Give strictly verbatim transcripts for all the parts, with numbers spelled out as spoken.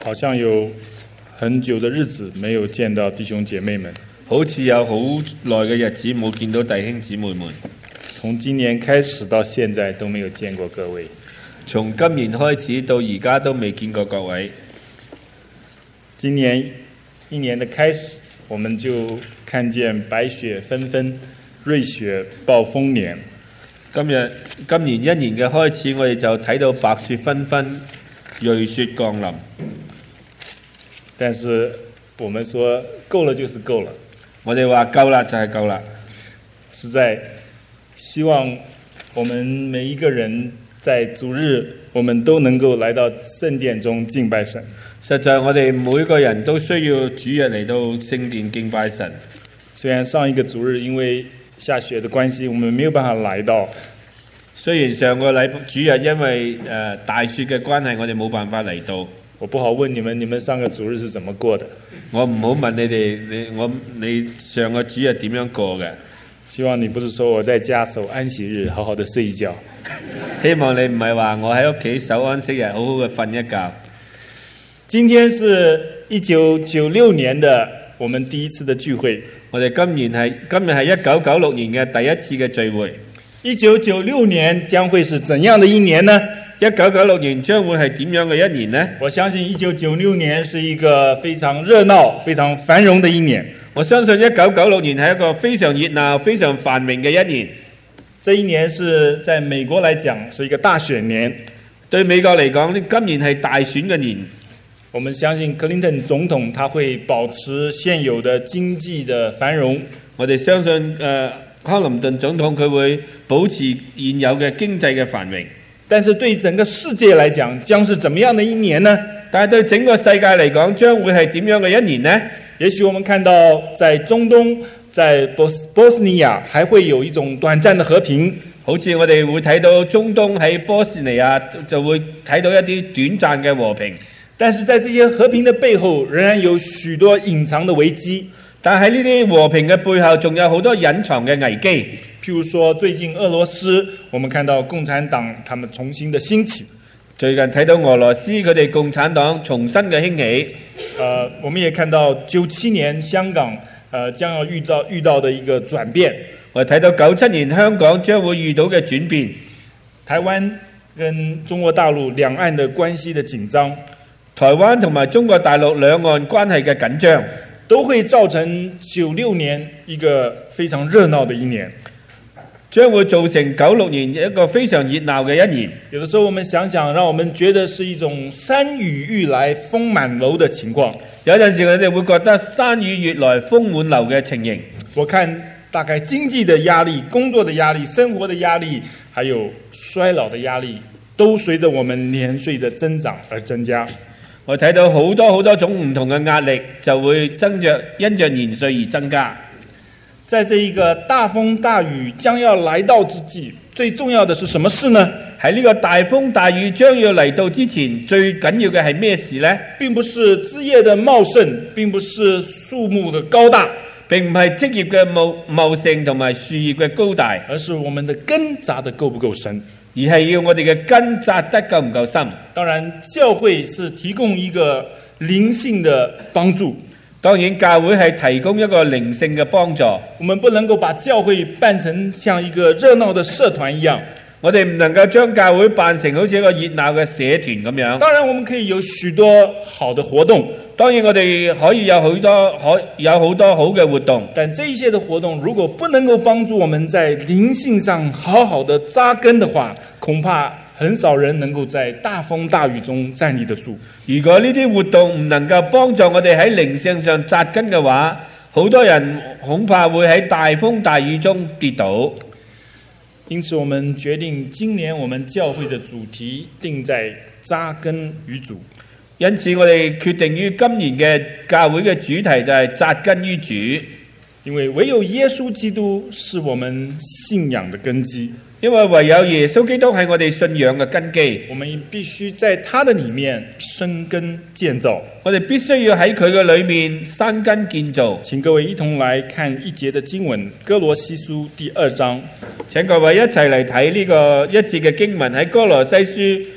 好像有很久的日子沒有見到弟兄姐妹們， 好似有好耐嘅日子冇見到弟兄姊妹們。 從今年開始到現在都沒有見過各位。 從今年開始到而家都未見過各位。 今年一年的開始，我們就看見白雪紛紛，瑞雪暴風年。 今日今年一年嘅開始，我哋就睇到白雪紛紛，瑞雪降臨。 但是我們說夠了就是夠了， 我哋話夠啦就係夠啦。 實在希望我們每一個人在主日，我們都能夠來到聖殿中敬拜神。 實在我哋每個人都需要主日嚟到聖殿敬拜神。 雖然上一個主日因為下雪的關係，我們沒有辦法來到。 雖然上個禮主日因為誒、呃、大雪嘅關係，我哋冇辦法嚟到。 我不好問你們，你們上個主日是怎麼過的？ 我唔好問你哋，你我你上個主日點樣過嘅？ 希望你不是說我在家守安息日，好好的睡一覺。 希望你唔係話我喺屋企守安息日，好好嘅瞓一覺。 今天是一九九六年的我們第一次的聚會。 我哋今年係今日係一九九六年嘅第一次嘅聚會。 一九九六年將會是怎樣的一年呢？ 一九九六年將會係點樣嘅一年呢？ 我相信一九九六年是一個非常熱鬧、非常繁榮的一年。 我相信一九九六年係一個非常熱鬧、非常繁榮嘅一年。 這一年是在美國來講是一個大選年， 對美國嚟講，今年係大選嘅年。 我們相信克林頓總統他會保持現有的經濟的繁榮。 我哋相信誒、呃、克林頓總統佢會保持現有嘅經濟嘅繁榮。 但是對整個世界來講，將是怎麼樣的一年呢？ 但係對整個世界嚟講，將會係點樣嘅一年呢？ 也許我們看到在中東，在波斯波斯尼亞，還會有一種短暫的和平。 好似我哋會睇到中東喺波斯尼亞就會睇到一啲短暫嘅和平。 但是在這些和平的背後，仍然有許多隱藏的危機。 但喺呢啲和平嘅背後，仲有好多隱藏嘅危機。 譬如說，最近俄羅斯，我們看到共產黨他們重新的興起。 最近睇到俄羅斯佢哋共產黨重新嘅興起。 呃，我們也看到九七年香港，呃，將要遇到遇到的一個轉變。 我睇到九七年香港將會遇到嘅轉變。 台灣跟中國大陸兩岸的關係的緊張， 台灣同埋中國大陸兩岸關係嘅緊張， 都會造成九六年一個非常熱鬧的一年。 將會造成九六年一個非常熱鬧嘅一年。 有的時候我們想想，讓我們覺得是一種山雨欲來風滿樓的情況。 有陣時我哋會覺得山雨欲來風滿樓嘅情形。 我看大概經濟的壓力、工作的壓力、生活的壓力，還有衰老的壓力，都隨着我們年歲的增長而增加。 我睇到好多好多種唔同嘅壓力，就會增着因着年歲而增加。 在這一個大風大雨將要來到之際，最重要的是什麼事呢？ 喺呢個大風大雨將要嚟到之前，最緊要嘅係咩事呢？ 並不是枝葉的茂盛，並不是樹木的高大， 並唔係職業嘅茂茂盛同埋樹葉嘅高大， 而是我們的根扎得夠不夠深， 而係要我哋嘅根扎得夠唔夠深。 當然，教會是提供一個靈性的幫助。 當然，教會係提供一個靈性嘅幫助。 我們不能夠把教會辦成像一個熱鬧的社團一樣。 我哋唔能夠將教會辦成好似一個熱鬧嘅社團咁樣。 當然，我們可以有許多好的活動。 當然，我哋可以有好多可有好多好嘅活動。 但這一些的活動，如果不能夠幫助我們在靈性上好好的扎根的話，恐怕很少人能夠在大風大雨中站立得住。 如果呢啲活動唔能夠幫助我哋喺靈性上扎根嘅話，好多人恐怕會喺大風大雨中跌倒。 因此，我們決定今年我們教會的主題定在扎根於主。 因此，我哋決定於今年嘅教會嘅主題就係扎根於主。 因為唯有耶穌基督是我們信仰的根基。 因為唯有耶穌基督係我哋信仰嘅根基， 我們必須在他的裡面生根建造。 我哋必須要喺佢嘅裡面生根建造。 請各位一同來看一節的經文，歌羅西書第二章。 請各位一齊嚟睇呢個一節嘅經文喺歌羅西書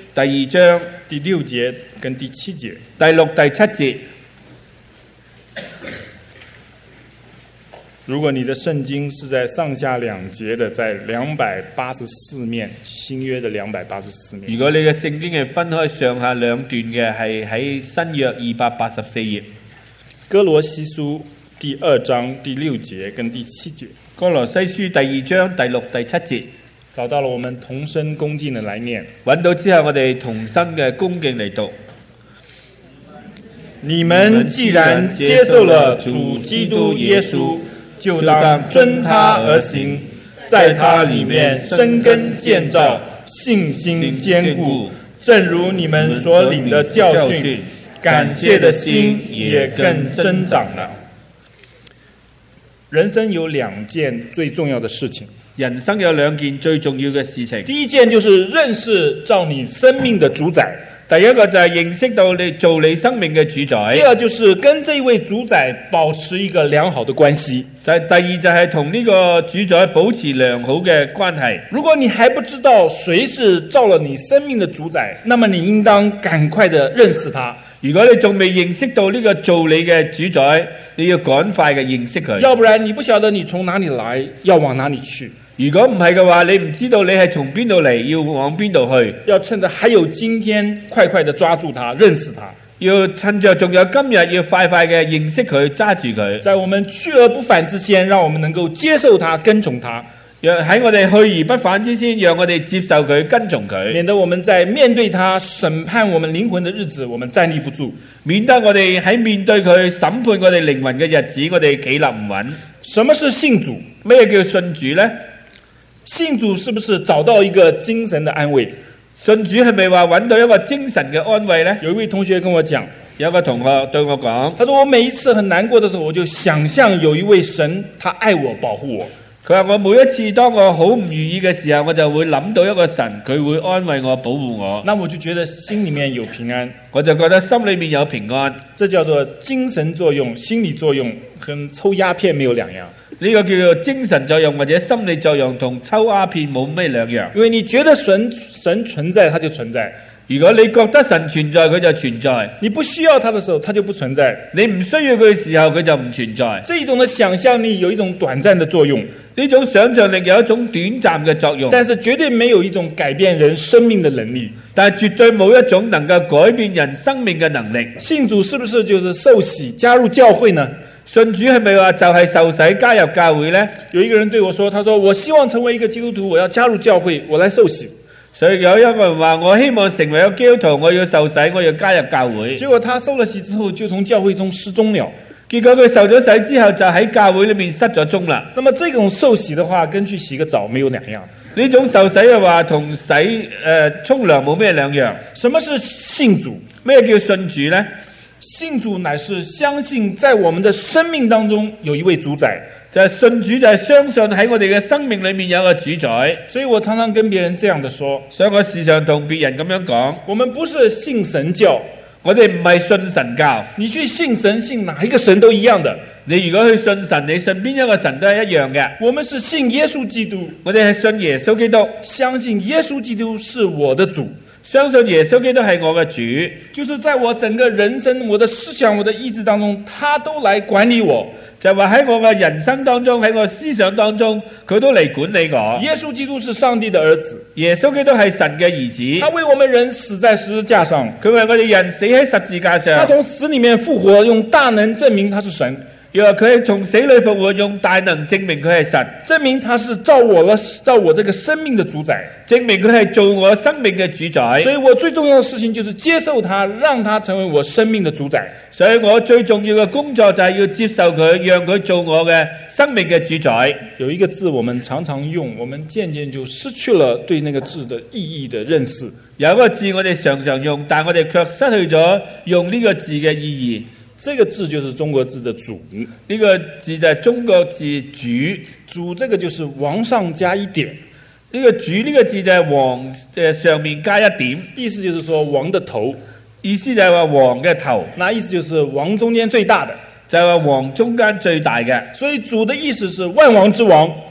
第二章第六节跟第七节。 第六、第七節。 如果你的聖經是在上下兩節的，在兩百八十四面，新約的兩百八十四面。 如果你嘅聖經係分開上下兩段嘅，係喺新約二百八十四頁。 哥羅西書第二章第六節跟第七節。 哥羅西書第二章第六、第七節。 找到了，我們同聲恭敬的來念。 揾到之後，我哋同心嘅恭敬嚟讀。 你們既然接受了主基督耶穌，就當遵他而行，在他裡面生根建造，信心堅固，正如你們所領的教訓，感謝的心也更增長了。人生有兩件最重要的事情。 人生有兩件最重要嘅事情。 第一件就是認識造你生命的主宰。 第一個就係認識到你做你生命嘅主宰。 第二就是跟這位主宰保持一個良好的關係。 就係第二就係同呢個主宰保持良好嘅關係。 如果你還不知道誰是造了你生命的主宰，那麼你應當趕快的認識他。 如果你仲未認識到呢個做你嘅主宰，你要趕快嘅認識佢。 要不然你不曉得你從哪裡來，要往哪裡去。 如果唔係嘅話，你唔知道你係從邊度嚟，要往邊度去。 要趁着還有今天，快快的抓住他，認識他。 要趁着仲有今日，要快快嘅認識佢，揸住佢。 在我們去而不返之前，讓我們能夠接受他，跟從他。 若喺我哋去而不返之前，讓我哋接受佢，跟從佢， 免得我們在面對他審判我們靈魂的日子，我們站立不住。 免得我哋喺面對佢審判我哋靈魂嘅日子，我哋企立唔穩。 什麼是信主？ 咩叫信主呢？ 信主是不是找到一個精神的安慰？ 信主係咪話揾到一個精神嘅安慰呢？ 有一位同學跟我講， 有一個同學對我講， 他說我每一次很難過的時候，我就想象有一位神，他愛我，保護我。 佢話我每一次當我好唔如意嘅時候，我就會諗到一個神，佢會安慰我、保護我。 那我就覺得心裡面有平安， 我就覺得心裡面有平安。 這叫做精神作用、心理作用，跟抽鴉片沒有兩樣。 呢個叫做精神作用或者心理作用，同抽鴉片冇咩兩樣。 因為你覺得神神存在，它就存在。 如果你覺得神存在，佢就存在； 你不需要它的時候，它就不存在。 你唔需要佢嘅時候，佢就唔存在。 這一種的想象力有一種短暫的作用， 呢種想像力有一種短暫嘅作用， 但是絕對沒有一種改變人生命的能力。 但係絕對冇一種能夠改變人生命嘅能力。 信主是不是就是受洗加入教會呢？ 信主係咪話就係受洗加入教會呢？ 有一個人對我說，他說我希望成為一個基督徒，我要加入教會，我來受洗。 所以有一個人話，我希望成為一個基督徒，我要受洗，我要加入教會。 結果他受了洗之後，就從教會中失蹤了。 結果佢受咗洗之後，就喺教會裏面失咗蹤啦。 那麼這種受洗的話，跟去洗個澡沒有兩樣。 呢種受洗嘅話，同洗誒沖涼冇咩兩樣。 什麼是信主？ 咩叫信主呢？ 信主乃是相信在我們的生命當中有一位主宰， 就係信主就係相信喺我哋嘅生命裏面有個主宰。 所以我常常跟別人這樣的說， 所以我時常同別人咁樣講， 我們不是信神教， 我哋唔係信神教。 你去信神，信哪一個神都一樣的。 你如果去信神，你信邊一個神都係一樣嘅。 我們是信耶穌基督， 我哋係信耶穌基督， 相信耶穌基督是我的主， 相信耶穌基督係我嘅主， 就是在我整個人生、我的思想、我的意志當中，他都來管理我。 就話喺我嘅人生當中，喺我思想當中，佢都嚟管理我。 耶穌基督是上帝的兒子， 耶穌基督係神嘅兒子， 他為我們人死在十字架上， 佢為我哋人死喺十字架上， 他從死裏面復活，用大能證明他是神。 又話佢係從死裏復活，用大能證明佢係神， 證明他是造我了，造我這個生命的主宰， 證明佢係做我生命嘅主宰。 所以我最重要的事情就是接受他，讓他成為我生命的主宰。 所以我最重要嘅工作就係要接受佢，讓佢做我嘅生命嘅主宰。 有一個字我們常常用，我們漸漸就失去了對那個字的意義的認識。 有一個字我哋常常用，但我哋卻失去咗用呢個字嘅意義。 這個字就是中國字的主， 呢個字就係中國字主。 主這個就是往上加一點， 呢個主呢個字就係王誒上面加一點， 意思就是說王的頭， 意思就係話王嘅頭， 那意思就是王中間最大的， 就係話王中間最大嘅。 所以主的意思是萬王之王。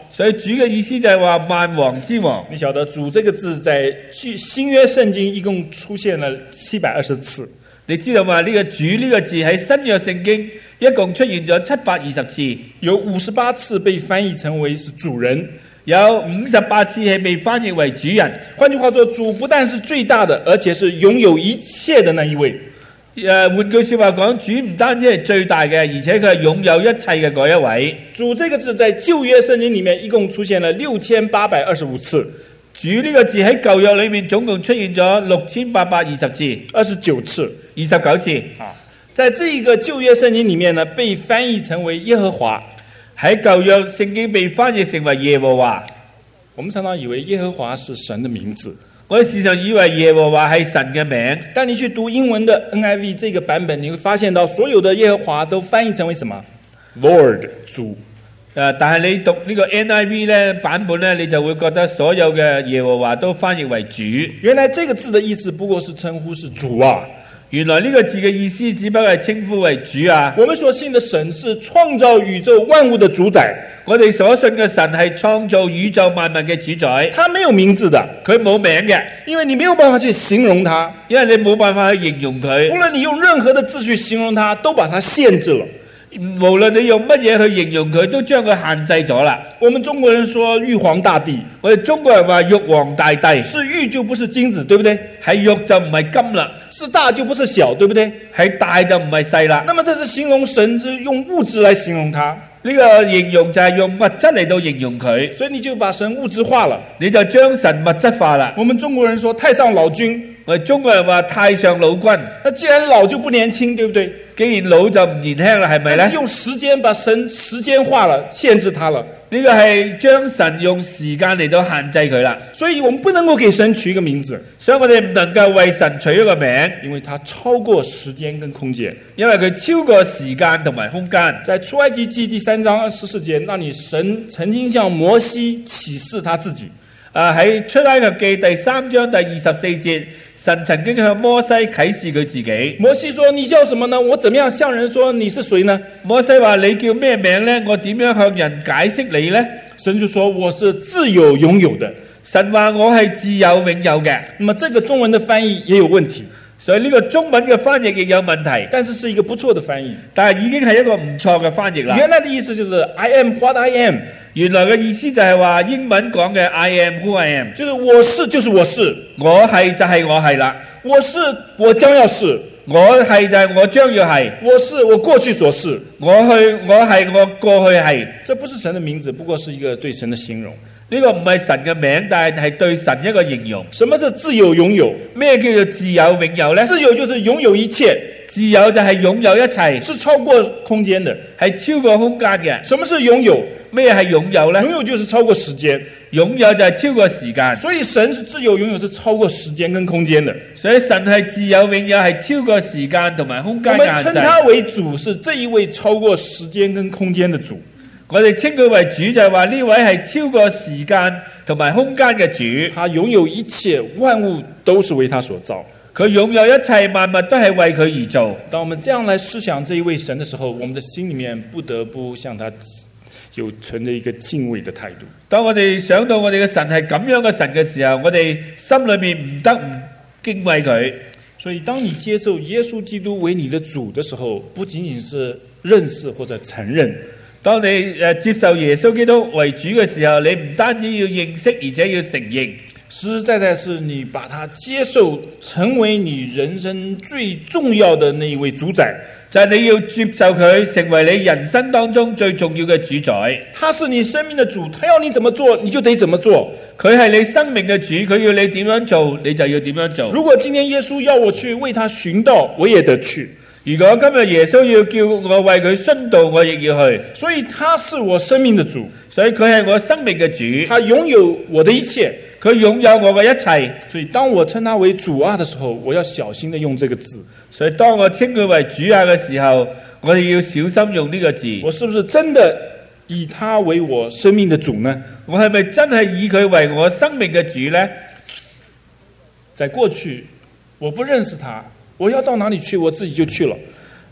所以主嘅意思就係話萬王之王。 你曉得主這個字在新約聖經一共出現了七百二十次。 你知道嘛？呢、這個主呢個字喺新約聖經一共出現咗七百二十次， 有五十八次被翻譯成為是主人， 有五十八次係被翻譯為主人。 換句話說，主不但是最大的，而且是擁有一切的那一位。 誒，換句說話講，主唔單止係最大嘅，而且佢係擁有一切嘅嗰一位。 主這個字在舊約聖經裡面一共出現了六千八百二十五次。 主呢個字喺舊約裏面總共出現咗六千八百二十次， 二十九次， 二十九次。 啊，在這一個舊約聖經裡面呢，被翻譯成為耶和華。 喺舊約聖經被翻譯成為耶和華。 我們常常以為耶和華是神的名字， 我哋時常以為耶和華係神嘅名， 但你去讀英文的 N I V 這個版本，你會發現到所有的耶和華都翻譯成為什麼 ？Lord 主。 誒，但係你讀呢個 N I V 咧版本咧，你就會覺得所有嘅耶和華都翻譯為主。 原來這個字的意思不過是稱呼是主啊。 原來呢個字嘅意思只不過係稱呼為主啊。 我們所信的神是創造宇宙萬物的主宰。 我哋所信嘅神係創造宇宙萬物嘅主宰。 他沒有名字的， 佢冇名嘅， 因為你沒有辦法去形容他， 因為你冇辦法去形容佢。 無論你用任何的字去形容他，都把它限制了。 無論你用乜嘢去形容佢，都將佢限制咗啦。 我們中國人說玉皇大帝， 我哋中國人話玉皇大帝， 是玉就不是金子，對不對？ 係玉就唔係金啦， 是大就不是小，對不對？ 係大就唔係細啦。 那麼這是形容神，是用物質來形容他。 呢個形容就係用物質嚟到形容佢， 所以你就把神物質化了， 你就將神物質化啦。 我們中國人說太上老君， 我哋中國人話太上老君， 那既然老就不年輕，對不對？ 既然老就唔年輕啦，係咪呢？ 這是用時間把神時間化了，限制他了。 呢個係將神用時間嚟到限制佢啦。 所以我們不能夠給神取一個名字， 所以我哋唔能夠為神取一個名， 因為它超過時間跟空間， 因為佢超過時間同埋空間。 在出埃及記第三章二十四節，那裡神曾經向摩西啟示他自己。 啊，喺出埃及記第三章第二十四節，神曾經向摩西啟示佢自己。 摩西說：你叫什麼呢？我怎麼樣向人說你是誰呢？ 摩西話：你叫咩名呢？我點樣向人解釋你呢？ 神就說：我是自有永有的。 神話我係自有永有嘅。 那麼這個中文的翻譯也有問題， 所以呢個中文嘅翻譯亦有問題， 但是是一個不錯的翻譯。 但係已經係一個唔錯嘅翻譯啦。 原來的意思就是 I am what I am。 原來嘅意思就係話英文講嘅 I am who I am， 就是我是就是我是， 我係就係我係啦。 我是我將要是， 我係就係我將要係， 我是我過去所是， 我去我係我過去係。 這不是神的名字，不過是一個對神的形容。 呢個唔係神嘅名，但係係對神一個形容。 什麼是自有擁有？ 咩叫做自有永有呢？ 自有就是擁有一切， 自有就係擁有一切， 是超過空間的， 係超過空間嘅。 什麼是擁有？ 咩係擁有呢？ 擁有就是超過時間， 擁有就係超過時間。 所以神是自有擁有，是超過時間跟空間的。 所以神係自有永有，係超過時間同埋空間嘅限制。 我們稱他為主，是這一位超過時間跟空間的主。 我哋稱佢為主，就係話呢位係超過時間同埋空間嘅主。 他擁有一切，萬物都是為他所造。 佢擁有一切，萬物都係為佢而做。 當我們這樣來思想這一位神的時候，我們的心裡面不得不向他有存着一個敬畏的態度。 當我哋想到我哋嘅神係咁樣嘅神嘅時候，我哋心裏面唔得唔敬畏佢。 所以當你接受耶穌基督為你的主的時候，不僅僅是認識或者承認。 當你誒接受耶穌基督為主嘅時候，你唔單止要認識，而且要承認。 實實在在是你把他接受成為你人生最重要的那一位主宰， 就係你要接受佢成為你人生當中最重要嘅主宰。 他是你生命的主，他要你怎麼做，你就得怎麼做。 佢係你生命嘅主，佢要你點樣做，你就要點樣做。 如果今天耶穌要我去為他尋道，我也得去。 如果今日耶穌要叫我為佢殉道，我亦要去。 所以他是我生命的主， 所以佢係我生命嘅主， 他擁有我的一切， 佢擁有我嘅一切。 所以當我稱他為主啊的時候，我要小心地用這個字。 所以當我稱佢為主啊嘅時候，我哋要小心用呢個字。 我是不是真的以他為我生命的主呢？ 我係咪真係以佢為我生命嘅主呢？ 在過去我不認識他，我要到哪裡去，我自己就去了。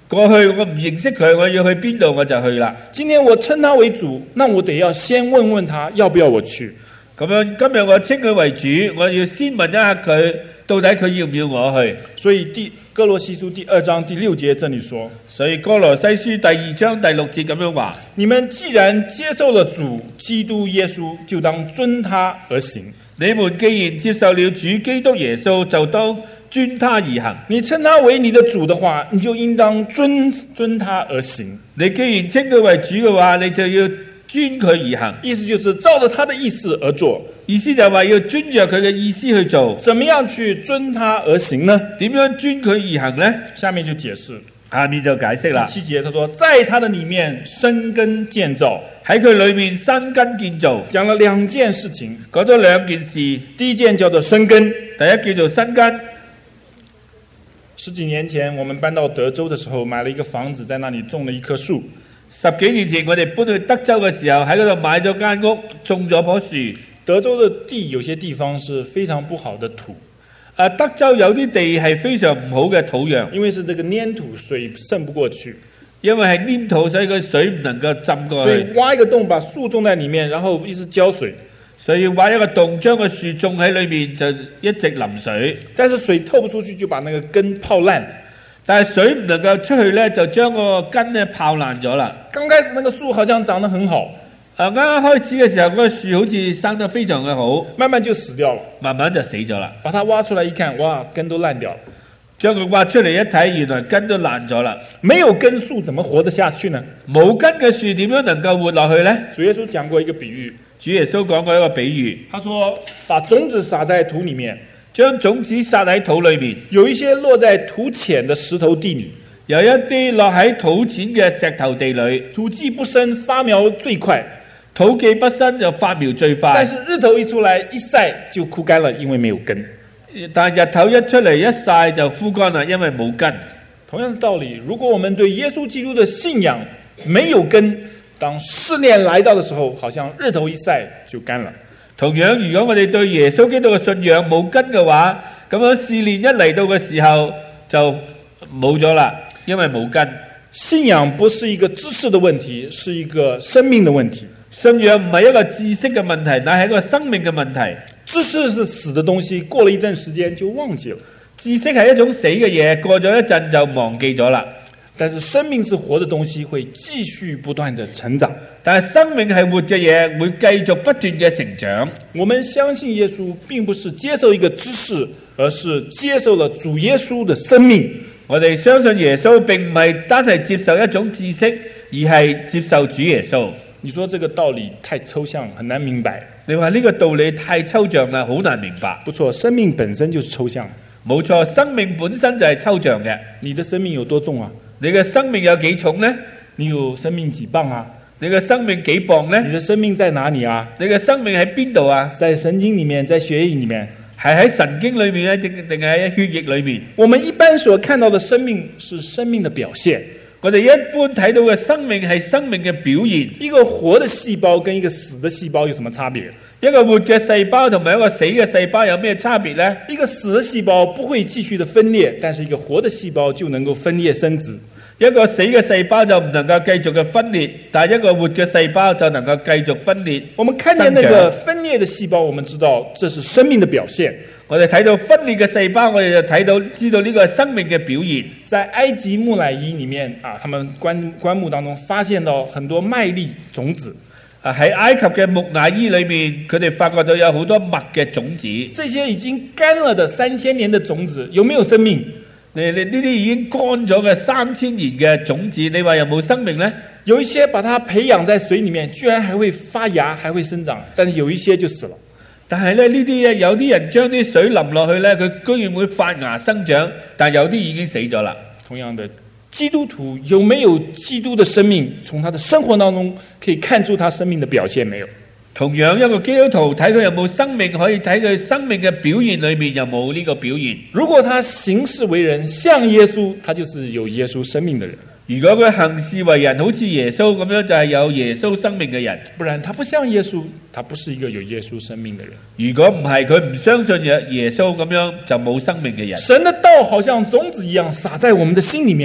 過去我唔認識佢，我要去邊度我就去啦。 今天我稱他為主，那我得要先問問他要不要我去。 咁樣今日我稱佢為主，我要先問一下佢，到底佢要唔要我去？ 所以第哥羅西書第二章第六節這裡說， 所以哥羅西書第二章第六節咁樣話： 你們既然接受了主基督耶穌，就當遵他而行。 你們既然接受了主基督耶穌，就當遵他而行。 你稱他為你的主的話，你就應當遵遵他而行。 你既然稱佢為主嘅話，你就要遵佢而行。 意思就是照着他的意思而做。 意思就係話要遵着佢嘅意思去做。 怎麼樣去遵他而行呢？ 點樣遵佢而行呢？ 下面就解釋。 下面就解釋啦。 第七節，他說，在他的裡面生根建造， 喺佢裏面生根建造， 講了兩件事情， 講咗兩件事。 第一件叫做生根， 第一叫做生根。 十幾年前我們搬到德州的時候，買了一個房子，在那裡種了一棵樹。 十幾年前我哋搬去德州嘅時候，喺嗰度買咗間屋，種咗棵樹。 德州的地有些地方是非常不好的土， 啊，德州有啲地係非常唔好嘅土壤， 因為是這個黏土，水滲不過去。 因為係黏土，所以個水唔能夠浸過去。 所以挖一個洞，把樹種在裡面，然後一直澆水。 所以挖一個洞，將個樹種喺裏面，就一直淋水。 但是水透不出去，就把那個根泡爛。 但係水唔能夠出去呢，就將個根呢泡爛咗啦。 剛開始那個樹好像長得很好， 啊，啱啱開始嘅時候，嗰個樹好似生得非常嘅好， 慢慢就死掉了。 慢慢就死咗啦。 把它挖出來一看，哇，根都爛掉了。 將佢挖出嚟一睇，原來根都爛咗啦。 沒有根樹怎麼活得下去呢？ 冇根嘅樹點樣能夠活落去呢？ 主耶穌講過一個比喻， 主耶穌講過一個比喻， 他說把種子撒在土裡面， 將種子撒喺土裏面， 有一些落在土淺的石頭地裡， 有一啲落喺土淺嘅石頭地裏， 土既不深，發苗最快。 土既不深就發苗最快， 但是日頭一出來一曬就枯乾了，因為沒有根。 但日頭一出嚟一曬就枯乾啦，因為冇根。 同樣的道理，如果我們對耶穌基督的信仰沒有根，當試煉來到的時候，好像日頭一曬就乾了。 同樣，如果我哋對耶穌基督嘅信仰冇根嘅話，咁樣試煉一嚟到嘅時候就冇咗啦，因為冇根。 信仰不是一個知識的問題，是一個生命的問題。 信仰唔係一個知識嘅問題，但係一個生命嘅問題。 知識是死的東西，過了一陣時間就忘記了。 知識係一種死嘅嘢，過咗一陣就忘記咗啦。 但是生命是活的東西，會繼續不斷的成長。 但係生命係活嘅嘢，會繼續不斷嘅成長。 我們相信耶穌，並不是接受一個知識，而是接受了主耶穌的生命。 我哋相信耶穌，並唔係單係接受一種知識，而係接受主耶穌。 你說這個道理太抽象，很難明白。 你話呢個道理太抽象啦，好難明白。 不錯，生命本身就是抽象。 冇錯，生命本身就係抽象嘅。 你的生命有多重啊？ 你嘅生命有幾重呢？ 你有生命幾磅啊？ 你嘅生命幾磅呢？ 你的生命在哪裡啊？ 你嘅生命喺邊度啊？ 在神經裡面，在血液裡面， 係喺神經裡面咧，定定係喺血液裡面？ 我們一般所看到的生命是生命的表現。 我哋一般睇到嘅生命係生命嘅表現。 一個活的細胞跟一個死的細胞有什麼差別？ 一個活嘅細胞同埋一個死嘅細胞有咩差別呢？ 一個死的細胞不會繼續的分裂，但是一個活的細胞就能夠分裂生殖。 一個死嘅細胞就唔能夠繼續嘅分裂，但係一個活嘅細胞就能夠繼續分裂。 我們看見那個分裂的細胞，我們知道這是生命的表現。 我哋睇到分裂嘅細胞，我哋就睇到知道呢個係生命嘅表現。 在埃及木乃伊裡面啊，他們棺棺木當中發現到很多麥粒種子。 啊，喺埃及嘅木乃伊裏面，佢哋發覺到有好多麥嘅種子。 這些已經乾了的三千年的種子，有沒有生命？ 你你呢啲已經乾咗嘅三千年嘅種子，你話有冇生命呢？ 有一些把它培養在水裡面，居然還會發芽，還會生長，但是有一些就死了。 但係咧，呢啲嘢有啲人將啲水淋落去咧，佢居然會發芽生長，但有啲已經死咗啦。 同樣的，基督徒有沒有基督的生命？從他的生活當中可以看出他生命的表現沒有？ 同樣一個基督徒睇佢有冇生命，可以睇佢生命嘅表現裏面有冇呢個表現。 如果他行事為人像耶穌，他就是有耶穌生命的人。 如果佢行事為人好似耶穌咁樣，就係有耶穌生命嘅人。 不然他不像耶穌，他不是一個有耶穌生命的人。 如果唔係佢唔相信耶耶穌咁樣，就冇生命嘅人。 神的道好像種子一樣撒在我們的心裡面，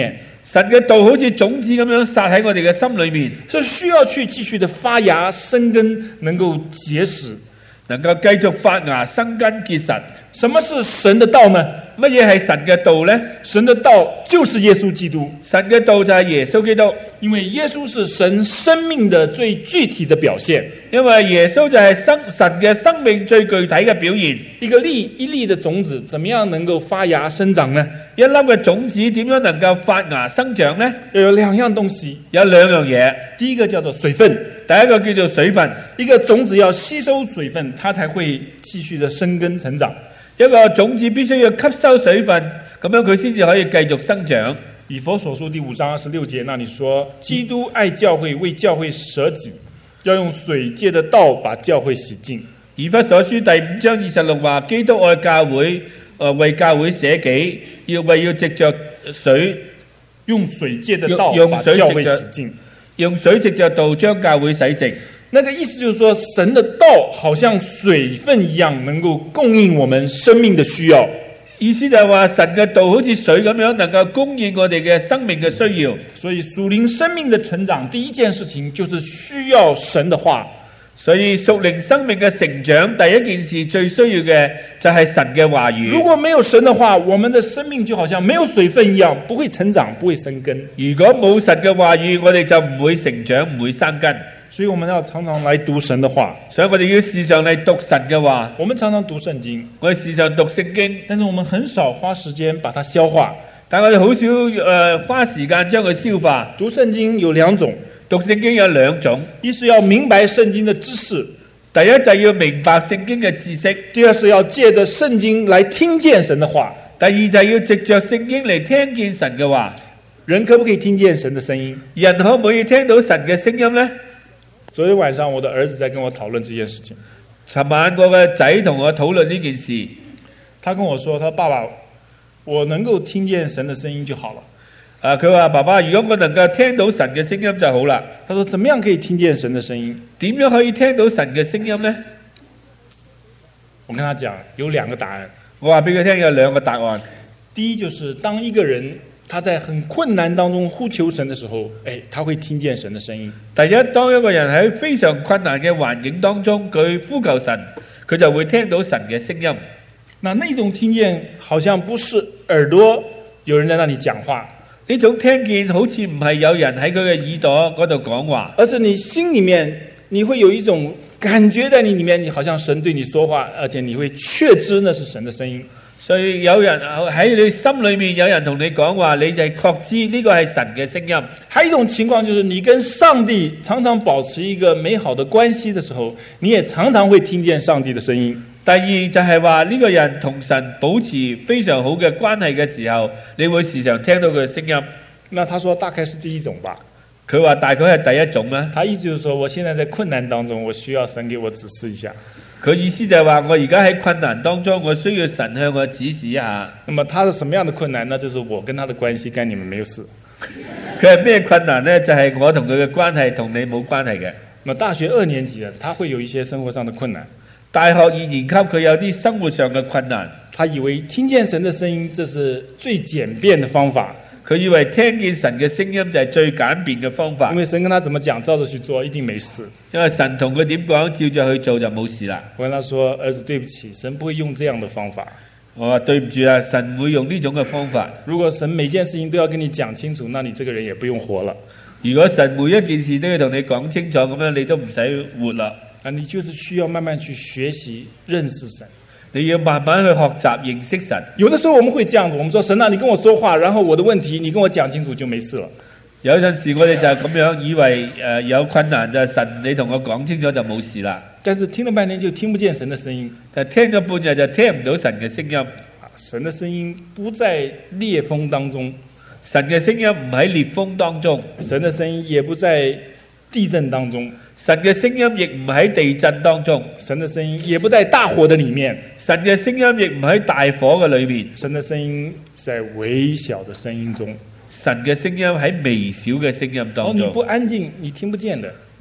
神嘅道好似種子咁樣撒喺我哋嘅心裏面， 是需要去繼續的發芽生根，能夠結實， 能夠繼續發芽生根結實。 什麼是神的道呢？ 乜嘢係神嘅道呢？ 神的道就是耶穌基督。 神嘅道就係耶穌基督， 因為耶穌是神生命的最具體的表現。 因為耶穌就係生神嘅生命最具體嘅表現。 一個粒一粒的種子，怎麼樣能夠發芽生長呢？ 一粒嘅種子點樣能夠發芽生長呢？ 有兩樣東西， 有兩樣嘢。 第一個叫做水分， 第一個叫做水分。 一個種子要吸收水分，它才會繼續的生根成長。 一個種子必須要吸收水分，咁樣佢先至可以繼續生長。 以弗所書第五章二十六節那裡說，基督愛教會，為教會捨己，要用水借的道把教會洗淨。 以弗所書第五章二十六話，基督愛教會，誒為教會捨己，要為要藉着水， 用水借的道用把教會洗淨， 用水藉着道將教會洗淨。 那個意思就是說，神的道好像水分一樣，能夠供應我們生命的需要。 意思就係話，神嘅道好似水咁樣，能夠供應我哋嘅生命嘅需要。 所以屬靈生命的成長，第一件事情就是需要神的話。 所以屬靈生命嘅成長，第一件事最需要嘅就係神嘅話語。 如果沒有神的話，我們的生命就好像沒有水分一樣，不會成長，不會生根。 如果冇神嘅話語，我哋就唔會成長，唔會生根。 所以我們要常常來讀神的話， 所以我哋要時常嚟讀神嘅話。 我們常常讀聖經， 我哋時常讀聖經， 但是我們很少花時間把它消化。 但我哋好少誒、呃、花時間將佢消化。 讀聖經有兩種， 讀聖經有兩種， 一是要明白聖經的知識， 第一就係要明白聖經嘅知識； 第二是要借着聖經來聽見神的話。 第二就係要藉着聖經嚟聽見神嘅話。 人可不可以聽見神的聲音？ 人可唔可以聽到神嘅聲音呢？ 昨天晚上我的兒子在跟我討論這件事情。 尋晚我嘅仔同我討論呢件事， 他跟我說：他爸爸，我能夠聽見神的聲音就好了。 啊，佢話爸爸，如果我能夠聽到神嘅聲音就好啦。 他說：怎麼樣可以聽見神的聲音？ 點樣可以聽到神嘅聲音呢？ 我跟他講有兩個答案。 我話俾佢聽有兩個答案。 第一就是當一個人他在很困難當中呼求神的時候，誒，他會聽見神的聲音。 第一，當一個人喺非常困難嘅環境當中，佢呼求神，佢就會聽到神嘅聲音。 那那種聽見好像不是耳朵有人在那裡講話， 呢種聽見好似唔係有人喺佢嘅耳朵嗰度講話， 而是你心裡面你會有一種感覺在你裡面，你好像神對你說話，而且你會確知那是神的聲音。 所以有人喺你心裏面有人同你講話，你就確知呢個係神嘅聲音。 還有一種情況就是你跟上帝常常保持一個美好的關係的時候，你也常常會聽見上帝的聲音。 第二就係話呢個人同神保持非常好嘅關係嘅時候，你會時常聽到佢嘅聲音。 那他說大概是第一種吧。 佢話大概係第一種啦。 他意思就是說，我現在在困難當中，我需要神給我指示一下。 佢意思就係話，我而家喺困難當中，我需要神向我指示一下。 那麼他是什麼樣的困難呢？就是我跟他的關係跟你們沒有事。 佢係咩困難呢？就係、是、我同佢嘅關係同你冇關係嘅。 那大學二年級啊，他會有一些生活上的困難。 大學二年級佢有啲生活上嘅困難， 他以為聽見神的聲音，這是最簡便的方法。 佢以為聽見神嘅聲音就係最簡便嘅方法。 因為神跟他怎麼講，照着去做，一定沒事。 因為神同佢點講，照着去做就冇事啦。 我跟他說：兒子，對不起，神不會用這樣的方法。 我話對唔住啊，神會用呢種嘅方法。 如果神每件事情都要跟你講清楚，那你這個人也不用活了。 如果神每一件事都要同你講清楚，咁樣你都唔使活啦。 啊，你就是需要慢慢去學習認識神。 你要慢慢去學習認識神。 有的時候我們會這樣子，我們說神啊，你跟我說話，然後我的問題你跟我講清楚就沒事了。 有陣時我哋就係咁樣以為，誒、呃、有困難就係神你同我講清楚就冇事啦。 但是聽了半天就聽不見神的聲音， 但聽咗半日就聽唔到神嘅聲音。 神的聲音不在烈風當中， 神嘅聲音唔喺烈風當中， 神的聲音也不在地震當中， 神嘅聲音亦唔喺地震當中， 神的聲音也不在大火的裡面， 神嘅聲音亦唔喺大火嘅裏面， 神的聲音在微小的聲音中， 神嘅聲音喺微小嘅聲音當中。 哦，你不安靜，你聽不見的。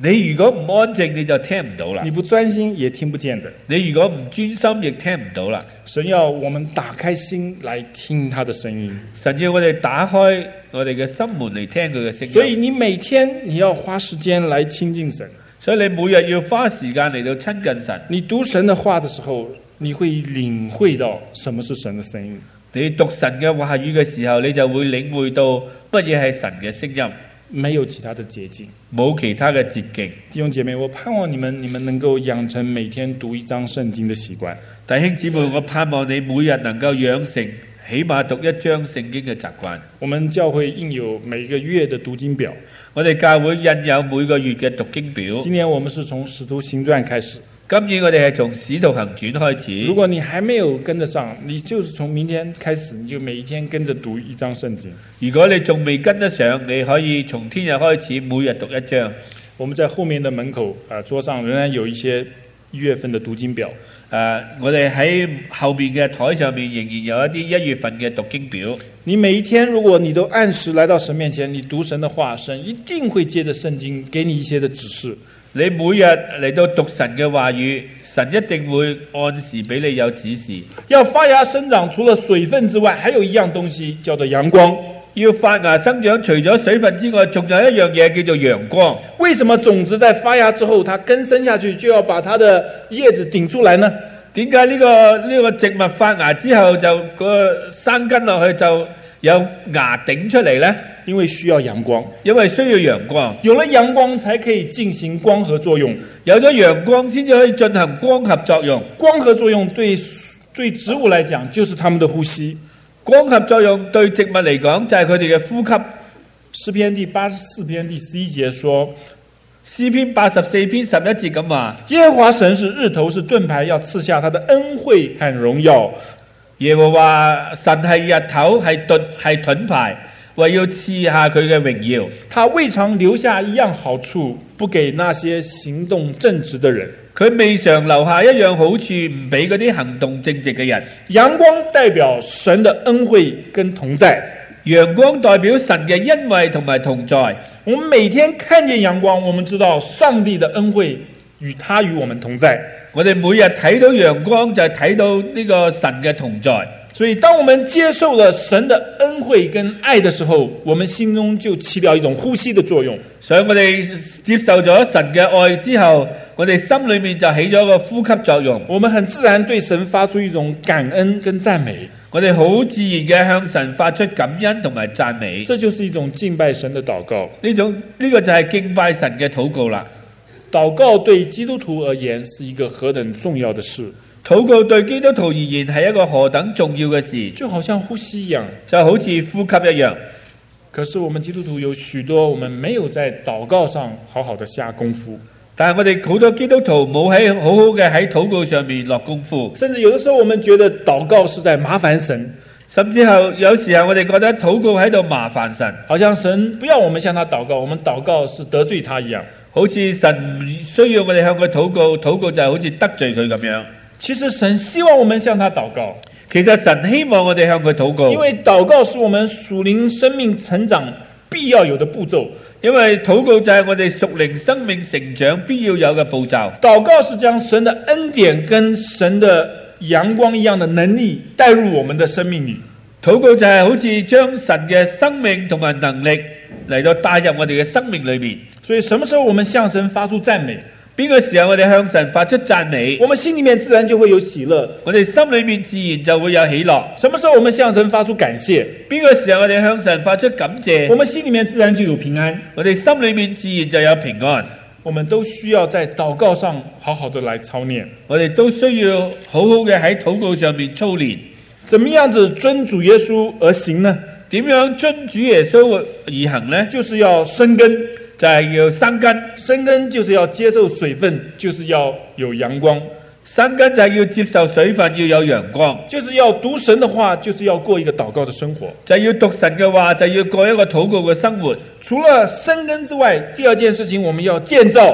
你如果唔安靜，你就聽唔到啦。 你不專心也聽不見的。 你如果唔專心，亦聽唔到啦。 神要我們打開心來聽他的聲音。 神要我哋打開我哋嘅心門嚟聽佢嘅聲音。 所以你每天你要花時間來親近神。 所以你每日要花時間嚟到親近神。 你讀神的話的時候，你會領會到什麼是神的聲音。 你讀神嘅話語嘅時候，你就會領會到乜嘢係神嘅聲音。 沒有其他的捷徑， 冇其他嘅捷徑。 弟兄姐妹，我盼望你們，你們能夠養成每天讀一章聖經的習慣。 弟兄姊妹，我盼望你每日能夠養成起碼讀一章聖經嘅習慣。 我們教會印有每個月的讀經表， 我哋教會印有每個月嘅讀經表。 今年我們是從使徒行傳開始。 今年我哋係從使徒行傳開始。 如果你還沒有跟得上，你就是從明天開始，你就每一天跟着讀一章聖經。 如果你仲未跟得上，你可以從聽日開始每日讀一章。 我們在後面的門口啊、呃，桌上仍然有一些一月份的讀經表。 誒、uh, 我哋喺後面嘅台上面仍然有一啲一月份嘅讀經表。 你每一天如果你都按時來到神面前，你讀神的話，神一定會借着聖經給你一些的指示。 你每日嚟到讀神嘅話語，神一定會按時俾你有指示。 要發芽生長，除了水分之外，還有一樣東西叫做陽光。 要發芽生長，除咗水分之外，仲有一樣嘢叫做陽光。 為什麼種子在發芽之後，它根生下去就要把它的葉子頂出來呢？ 點解呢個呢個植物發芽之後就個生根落去就有芽頂出嚟呢？ 因為需要陽光， 因為需要陽光， 有了陽光才可以進行光合作用， 有咗陽光先至可以進行光合作用。 光合作用對對植物來講就是他們的呼吸， 光合作用對植物嚟講就係佢哋嘅呼吸。 詩篇第八十四篇第十一節說， 詩篇八十四篇十一節咁話： 耶和華神是日頭，是盾牌，要賜下他的恩惠和榮耀。 耶和華神係日頭，係盾係盾牌，為要賜下佢嘅榮耀。 他未嘗留下一樣好處，不給那些行動正直的人。 佢未嘗留下一樣好處，唔俾嗰啲行動正直嘅人。 陽光代表神的恩惠跟同在， 陽光代表神嘅恩惠同埋同在。 我們每天看見陽光，我們知道上帝的恩惠與他與我們同在。 我哋每日睇到陽光，就係睇到呢個神嘅同在。 所以當我們接受了神的恩惠跟愛的時候，我們心中就起了一種呼吸的作用。 所以我哋接受咗神嘅愛之後，我哋心裏面就起咗個呼吸作用。 我們很自然對神發出一種感恩跟讚美。 我哋好自然嘅向神發出感恩同埋讚美。 這就是一種敬拜神的禱告。 呢種呢、這個就係敬拜神嘅禱告啦。 禱告對基督徒而言是一個何等重要的事。 禱告對基督徒而言係一個何等重要嘅事， 就好像呼吸一樣， 就好似呼吸一樣。 可是我們基督徒有許多，我們沒有在禱告上好好的下功夫。 但係我哋好多基督徒冇喺好好嘅喺禱告上面落功夫。 甚至有的時候我們覺得禱告是在麻煩神， 甚至後有時候我哋覺得禱告喺度麻煩神， 好像神不要我們向他禱告，我們禱告是得罪他一樣。 好似神唔需要我哋向佢禱告，禱告就係好似得罪佢咁樣。 其實神希望我們向他禱告， 其實神希望我哋向佢禱告， 因為禱告是我們屬靈生命成長必要有的步驟。 因為禱告就係我哋屬靈生命成長必要有嘅步驟。 禱告是將神的恩典跟神的陽光一樣的能力帶入我們的生命裏。 禱告就係好似將神嘅生命同埋能力嚟到帶入我哋嘅生命裏面。 所以什麼時候我們向神發出讚美？ 邊個時候我哋向神發出讚美， 我們心裏面自然就會有喜樂， 我哋心裏面自然就會有喜樂。 什麼時候我們向神發出感謝？ 邊個時候我哋向神發出感謝， 我們心裏面自然就有平安， 我哋心裏面自然就有平安。 我們都需要在禱告上好好的來操練， 我哋都需要好好嘅喺禱告上面操練。 怎麼樣子遵主耶穌而行呢？ 點樣遵主耶穌而行呢？ 就是要生根， 就係要生根。 生根就是要接受水分，就是要有陽光。 生根就係要接受水分，要有陽光。 就是要讀神的話，就是要過一個禱告的生活。 就係要讀神嘅話，就要過一個禱告嘅生活。 除了生根之外，第二件事情我們要建造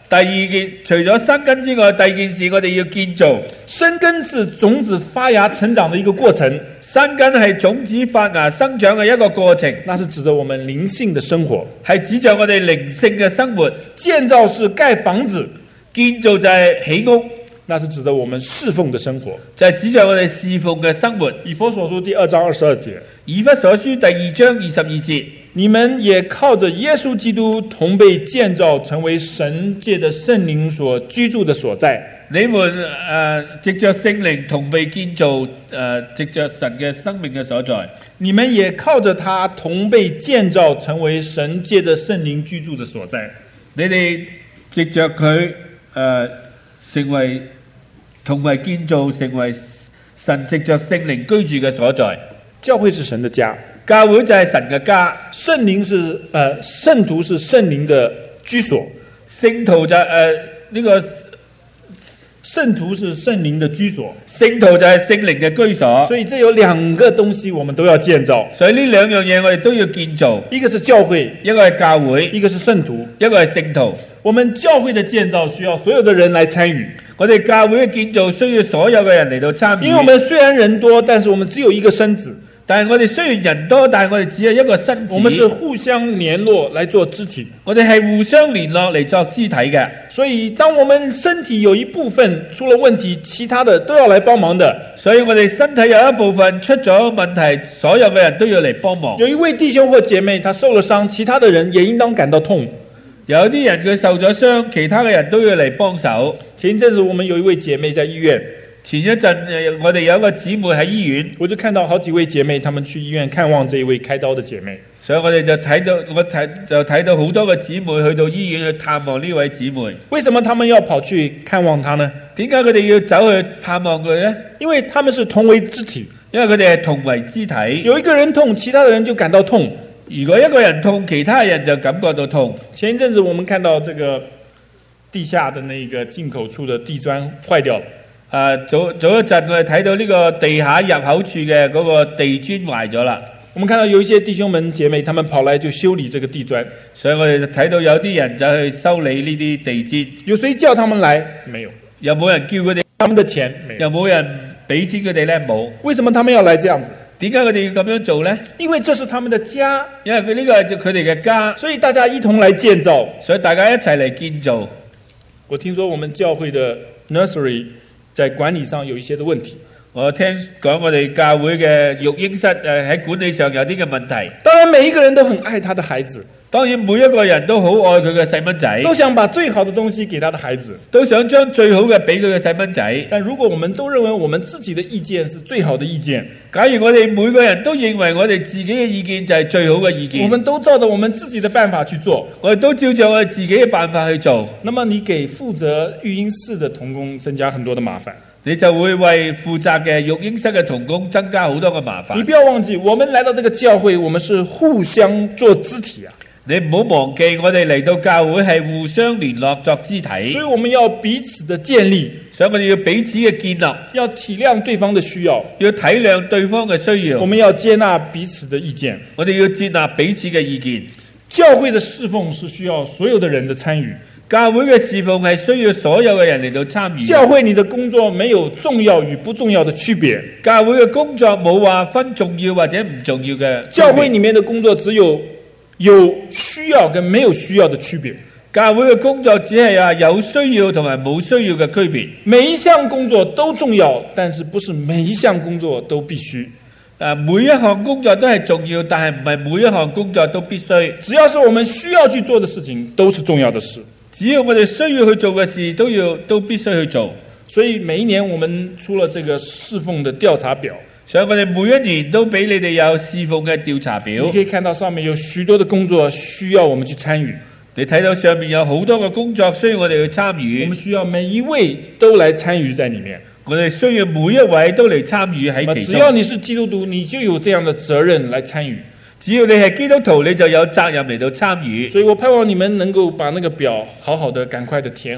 第二件，除咗生根之外，第二件事我哋要建造。 生根是種子發芽成長的一個過程， 生根係種子發芽生長嘅一個過程， 那是指着我們靈性的生活， 係指着我哋靈性嘅生活。 建造是蓋房子， 建造就係起屋， 那是指着我們侍奉的生活， 就係指着我哋侍奉嘅生活。 以弗所書第二章二十二節， 以弗所書第二章二十二節。 你們也靠着耶穌基督同被建造，成為神借的聖靈所居住的所在。 你們誒、呃、藉着聖靈同被建造，誒、呃、藉着神嘅生命嘅所在。 你們也靠着他同被建造，成為神借的聖靈居住的所在。 你哋藉着佢誒、呃、成為同為建造，成為神藉着聖靈居住嘅所在。 教會是神的家。 教會就係神嘅家， 聖靈是呃聖徒是聖靈的居所， 聖徒就誒呢個聖徒是聖靈的居所， 聖徒就係聖靈嘅居所。 所以這有兩個東西我們都要建造， 所以呢兩樣嘢我哋都要建造， 一個是教會， 一個係教會， 一個是聖徒， 一個係聖徒。 我們教會的建造需要所有的人來參與， 我哋教會嘅建造需要所有嘅人嚟到參與， 因為我們雖然人多，但是我們只有一個身子。 但係我哋雖然人多，但係我哋只有一個身子。 我們是互相聯絡來做肢體， 我哋係互相聯絡嚟作肢體嘅。 所以當我們身體有一部分出了問題，其他的都要來幫忙的。 所以我哋身體有一部分出咗問題，所有嘅人都要嚟幫忙。 有一位弟兄或姐妹他受了傷，其他的人也應當感到痛。 有啲人佢受咗傷，其他嘅人都要嚟幫手。 前一陣子我們有一位姐妹在醫院。 前一陣我哋有一個姊妹喺醫院， 我就看到好幾位姐妹，她們去醫院看望這一位開刀的姐妹， 所以我哋就睇到我睇就睇到好多個姊妹去到醫院去探望呢位姊妹。 為什麼他們要跑去看望她呢？ 點解佢哋要走去探望佢呢？ 因為他們是同為肢體， 因為佢哋係同為肢體。 有一個人痛，其他的人就感到痛。 如果一個人痛，其他人就感覺到痛。 前一陣子我們看到這個地下的那個進口處的地磚壞掉了。 啊，早早一陣我哋睇到呢個地下入口處嘅嗰個地磚壞咗啦。 我們看到有一些弟兄們姐妹，他們跑來就修理這個地磚， 所以我哋睇到有啲人就去修理呢啲地磚。 有誰叫他們來？沒有。 有冇人叫佢哋？ 他們的錢沒有。 有冇人俾錢佢哋呢？冇。 為什麼他們要來這樣子？ 點解佢哋要咁樣做呢？ 因為這是他們的家， 因為佢呢個係佢哋嘅家， 所以大家一同來建造， 所以大家一齊嚟建造。 我聽說我們教會的 nursery 在管理上有一些的問題。 我聽講我哋教會嘅育嬰室誒喺管理上有啲嘅問題。 當然每一個人都很愛他的孩子， 當然每一個人都好愛佢嘅細蚊仔， 都想把最好的東西給他的孩子， 都想將最好嘅俾佢嘅細蚊仔。 但如果我們都認為我們自己的意見是最好的意見， 假如我哋每個人都認為我哋自己嘅意見就係最好嘅意見， 我們都照着我們自己的辦法去做， 我哋都照着我哋自己嘅辦法去做， 那麼你給負責育嬰室的同工增加很多的麻煩， 你就會為負責嘅育嬰室嘅同工增加好多嘅麻煩。 你不要忘記，我們來到這個教會，我們是互相做肢體啊！ 你唔好忘記，我哋嚟到教會係互相聯絡作肢體， 所以我們要彼此的建立， 所以我哋要彼此嘅建立， 要體諒對方的需要， 要體諒對方嘅需要， 我們要接納彼此的意見， 我哋要接納彼此嘅意見。 教會的侍奉是需要所有的人的參與， 教會嘅侍奉係需要所有嘅人嚟到參與。 教會你的工作沒有重要與不重要的區別， 教會嘅工作冇話分重要或者唔重要嘅。 教會裡面的工作只有有需要跟沒有需要的區別。 教會嘅工作只係啊有需要同埋冇需要嘅區別。 每一項工作都重要，但是不是每一項工作都必須。 誒，每一項工作都係重要，但係唔係每一項工作都必須。 只要是我們需要去做的事情，都是重要的事。 只要我哋需要去做嘅事，都要都必須去做。 所以每一年我們出了這個侍奉的調查表， 所以我哋每一年都俾你哋有侍奉嘅調查表。 你可以看到上面有許多的工作需要我們去參與。 你睇到上面有好多嘅工作需要我哋去參與。 我們需要每一位都來參與在裡面。 我哋需要每一位都嚟參與喺其中。 只要你是基督徒，你就有這樣的責任來參與。 只要你係基督徒，你就有責任嚟到參與。 所以我盼望你們能夠把那個表好好的、趕快的填好。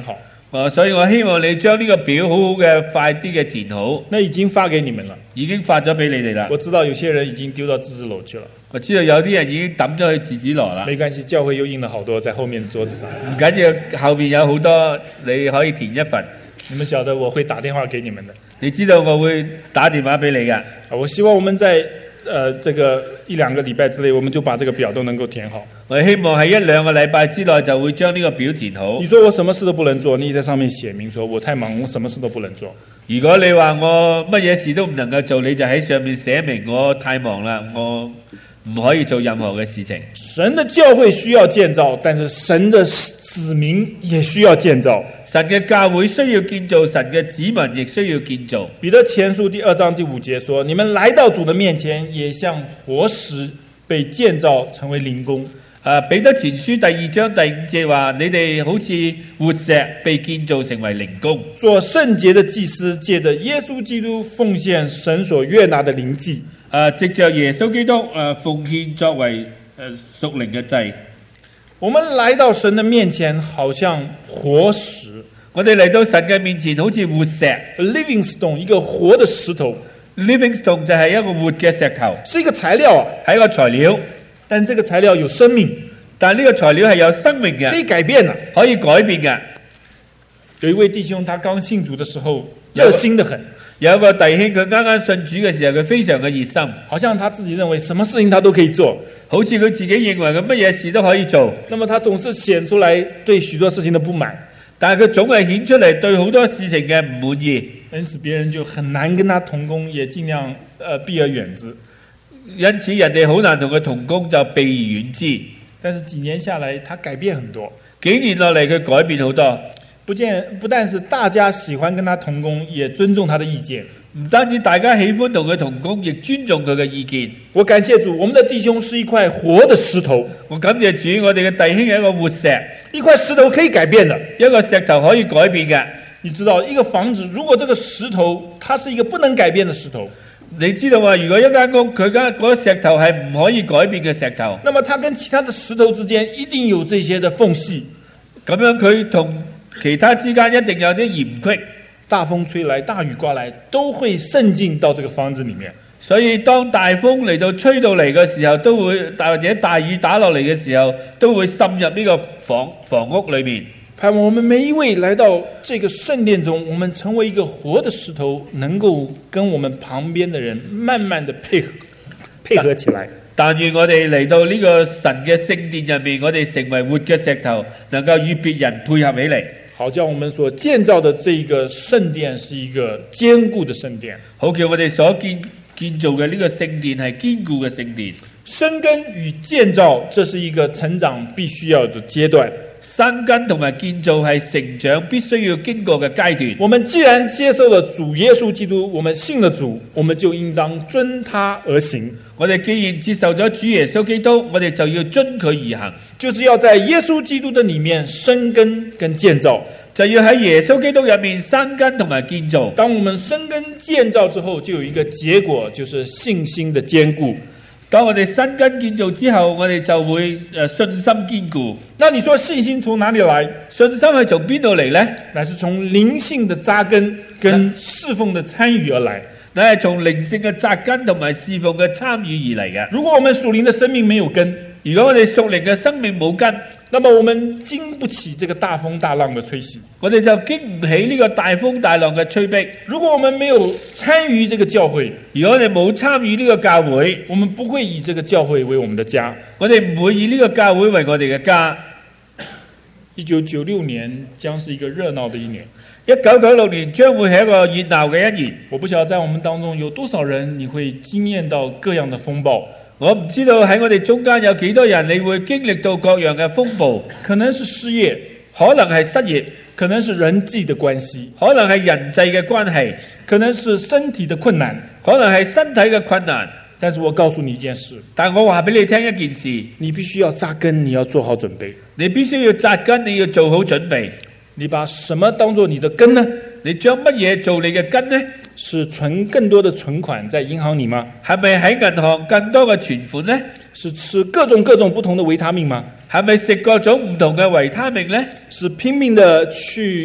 呃，所以我希望你將呢個表好好嘅快啲嘅填好。 那已經發給你們了， 已經發咗俾你哋啦。 我知道有些人已經丟到自治樓去了。 我知道有啲人已經抌咗去自治羅啦。 沒關係，教會又印了好多在後面桌子上。 唔緊要，後面有好多你可以填一份。 你們曉得我會打電話給你們的。 你知道我會打電話俾你㗎。 我希望我們在呃這個一兩個禮拜之內，我們就把這個表都能夠填好。 我希望喺一兩個禮拜之內就會將呢個表填好。 你說我什麼事都不能做，你在上面寫明說我太忙，我什麼事都不能做。 如果你話我乜嘢事都唔能夠做，你就喺上面寫明我太忙啦，我唔可以做任何嘅事情。 神的教會需要建造，但是神的子民也需要建造。 神嘅教會需要建造，神嘅子民亦需要建造。 彼得前書第二章第五節說：你們來到主的面前，也像活石被建造成為靈宮。 誒，彼得前書第二章第五節話：你哋好似活石被建造成為靈宮， 做聖潔的祭司，借着耶穌基督奉獻神所悅納的靈祭。 誒，藉着耶穌基督誒奉獻作為誒屬靈嘅祭。 我們來到神的面前，好像活石。 我哋嚟到神嘅面前，好似活石 ，living stone， 一個活的石頭。 living stone 就係一個活嘅石頭， 是一個材料啊， 係一個材料。 但這個材料有生命， 但呢個材料係有生命嘅， 可以改變的， 可以改變嘅。 有一位弟兄，他剛信主的時候熱心得很。 有一個弟兄，佢啱啱信主嘅時候，佢非常嘅熱心， 好像他自己認為什麼事情他都可以做， 好似佢自己認為佢乜嘢事都可以做。 那麼他總是顯出來對許多事情的不滿， 但係佢總係顯出嚟對好多事情嘅唔滿意， 因此別人就很難跟他同工，也盡量呃避而遠之。 因此人哋好難同佢同工，就避而遠之。 但是幾年下來，他改變很多。 幾年落嚟，佢改變好多。 不見不但是大家喜歡跟他同工，也尊重他的意見。 唔單止大家喜歡同佢同工，亦尊重佢嘅意見。 我感謝主，我們的弟兄是一塊活的石頭。 我感謝主，我哋嘅弟兄係一個活石， 一塊石頭可以改變的， 一個石頭可以改變嘅。 你知道，一個房子如果這個石頭它是一個不能改變的石頭， 你知道話，如果一間屋佢間嗰石頭係唔可以改變嘅石頭， 那麼它跟其他的石頭之間一定有這些的縫隙， 咁樣佢同其他之間一定有啲嫌隙。 大風吹來，大雨刮來，都會滲進到這個房子裡面。 所以當大風嚟到吹到嚟嘅時候，都會或者大雨打落嚟嘅時候，都會滲入呢個房房屋裏面。 盼望我們每一位來到這個聖殿中，我們成為一個活的石頭，能夠跟我們旁邊的人慢慢的配合配合起來。 但願我哋嚟到呢個神嘅聖殿入面，我哋成為活嘅石頭，能夠與別人配合起嚟。 好叫我們所建造的這個聖殿是一個堅固的聖殿， 好叫我哋所建建造嘅呢個聖殿係堅固嘅聖殿。 生根與建造，這是一個成長必須要的階段。 生根同埋建造係成長必須要經過嘅階段。 我們既然接受了主耶穌基督，我們信了主，我們就應當遵他而行。 我哋既然接受咗主耶穌基督，我哋就要遵佢而行， 就是要在耶穌基督的裡面生根跟建造， 就要喺耶穌基督入面生根同埋建造。 當我們生根建造之後，就有一個結果，就是信心的堅固。 當我哋生根建造之後，我哋就會誒信心堅固。 那你說信心從哪裡來？ 信心係從邊度嚟呢？ 乃是從靈性的扎根跟侍奉的參與而來。 乃係從靈性嘅扎根同埋侍奉嘅參與而嚟嘅。 如果我們屬靈的生命沒有根， 如果我哋屬靈嘅生命冇根， 那麼我們經不起這個大風大浪的吹襲， 我哋就經唔起呢個大風大浪嘅吹逼。 如果我們沒有參與這個教會， 如果我哋冇參與呢個教會， 我們不會以這個教會為我們的家。 我哋唔會以呢個教會為我哋嘅家。 一九九六年將是一個熱鬧的一年。 一九九六年將會係一個熱鬧嘅一年。 我不曉得在我們當中有多少人，你會經驗到各樣的風暴。 我唔知道喺我哋中間有幾多人，你會經歷到各樣嘅風暴。 可能是失業， 可能係失業， 可能是人際的關係， 可能係人際嘅關係， 可能是身體的困難， 可能係身體嘅困難。 但是我告訴你一件事， 但我話俾你聽一件事， 你必須要扎根，你要做好準備。 你必須要扎根，你要做好準備。 你把什麼當做你的根呢？ 你將乜嘢做你嘅根呢？ 是存更多的存款在銀行裏嗎？ 係咪喺銀行更多嘅存款呢？ 是吃各種各種不同的維他命嗎？ 係咪食各種唔同嘅維他命呢？ 是拼命的去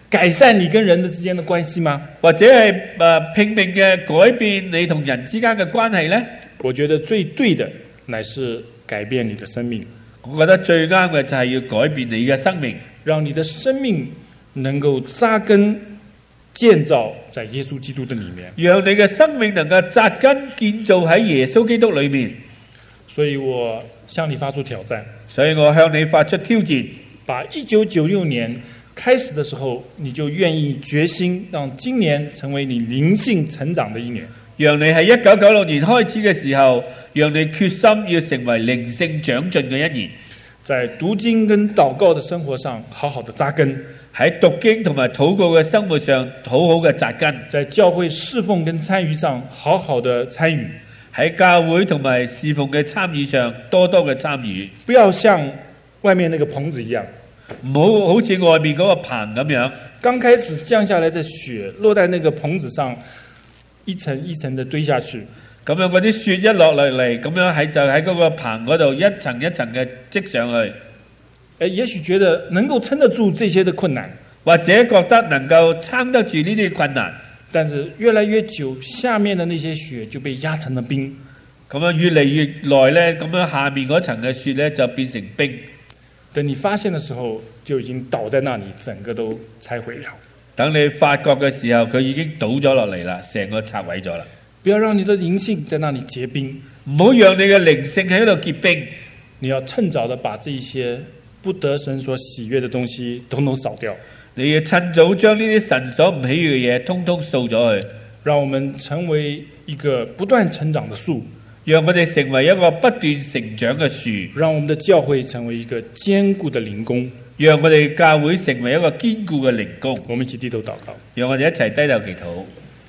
改善你跟人的之間的關係嗎？ 或者係誒拼命嘅改變你同人之間嘅關係呢？ 我覺得最對的乃是改變你的生命。 我覺得最啱嘅就係要改變你嘅生命， 讓你的生命能夠扎根建造在耶穌基督的裡面， 讓你嘅生命能夠扎根建造喺耶穌基督裏面。 所以我向你發出挑戰， 所以我向你發出挑戰， 把一九九六年開始的時候，你就願意決心讓今年成為你靈性成長的一年。 讓你喺一九九六年開始嘅時候，讓你決心要成為靈性長進嘅一年。 在讀經跟禱告的生活上好好的扎根， 喺讀經同埋禱告嘅生活上好好嘅扎根， 在教會侍奉跟參與上好好的參與， 喺教會同埋侍奉嘅參與上多多嘅參與。 不要像外面那個棚子一樣， 唔好好似外面嗰個棚咁樣， 剛開始降下來的雪落在那個棚子上，一層一層的堆下去。 咁樣嗰啲雪一落嚟嚟，咁樣喺就喺嗰個棚嗰度一層一層嘅積上去。 誒，也許覺得能夠撐得住這些的困難， 或者覺得能夠撐得住呢啲困難， 但是越來越久，下面的那些雪就被壓成了冰。 咁樣越嚟越耐呢，咁樣下面嗰層嘅雪呢就變成冰。 等你發現的時候，就已經倒在那裡，整個都拆毀了。 等你發覺嘅時候，佢已經倒咗落嚟啦，成個拆毀咗啦。 不要讓你的靈性在那裡結冰， 唔好讓你嘅靈性喺度結冰。 你要趁早的把這一些不得神所喜悅的東西統統掃掉。 你要趁早將呢啲神所唔喜悅嘅嘢通通掃咗去， 讓我們成為一個不斷成長的樹， 讓我哋成為一個不斷成長嘅樹， 讓我們的教會成為一個堅固的靈宮， 讓我哋教會成為一個堅固嘅靈宮。 我們一起低頭禱告， 讓我哋一齊低頭祈禱。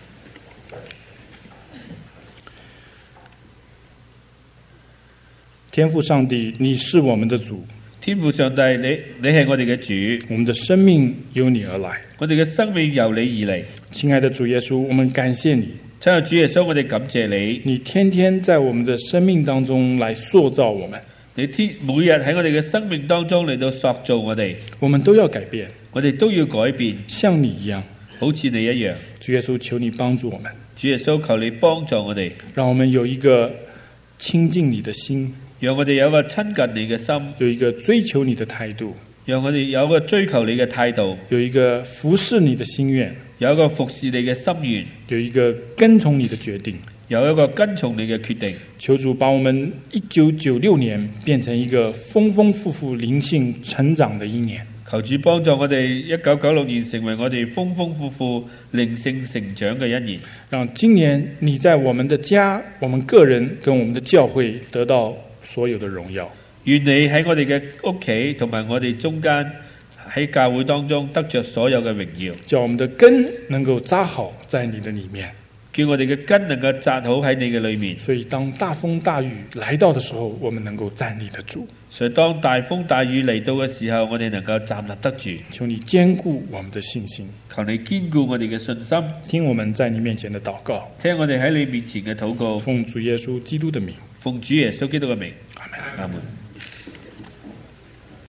天父上帝，你是我們的主。 天父上帝，你你係我哋嘅主， 我們的生命由你而來， 我哋嘅生命由你而嚟。 親愛的主耶穌，我們感謝你。 親愛的主耶穌，我哋感謝你。 你天天在我們的生命當中來塑造我們， 你天每日喺我哋嘅生命當中嚟到塑造我哋， 我們都要改變， 我哋都要改變， 像你一樣， 好似你一樣。 主耶穌，求你幫助我們。 主耶穌，求你幫助我哋， 讓我們有一個親近你的心， 讓我哋有一個親近你嘅心， 有一個追求你的態度， 讓我哋有一個追求你嘅態度， 有一個服侍你的心願， 有一個服侍你嘅心願， 有一個跟從你的決定， 有一個跟從你嘅決定。 求主把我們一九九六年變成一個豐豐富富靈性成長的一年。 求主幫助我哋一九九六年成為我哋豐豐富富靈性成長嘅一年。 讓今年你在我們的家、我們個人跟我們的教會得到所有的榮耀。 願你喺我哋嘅屋企同埋我哋中間喺教會當中得着所有嘅榮耀， 叫我們的根能夠扎好在你的裡面， 叫我哋嘅根能夠扎好喺你嘅裏面。 所以當大風大雨來到的時候，我們能夠站立得住。 所以當大風大雨嚟到嘅時候，我哋能夠站立得住。 求你堅固我們的信心， 求你堅固我哋嘅信心， 聽我們在你面前的禱告， 聽我哋喺你面前嘅禱告， 奉主耶穌基督的名， 奉主耶穌基督嘅名， 阿們。 阿門。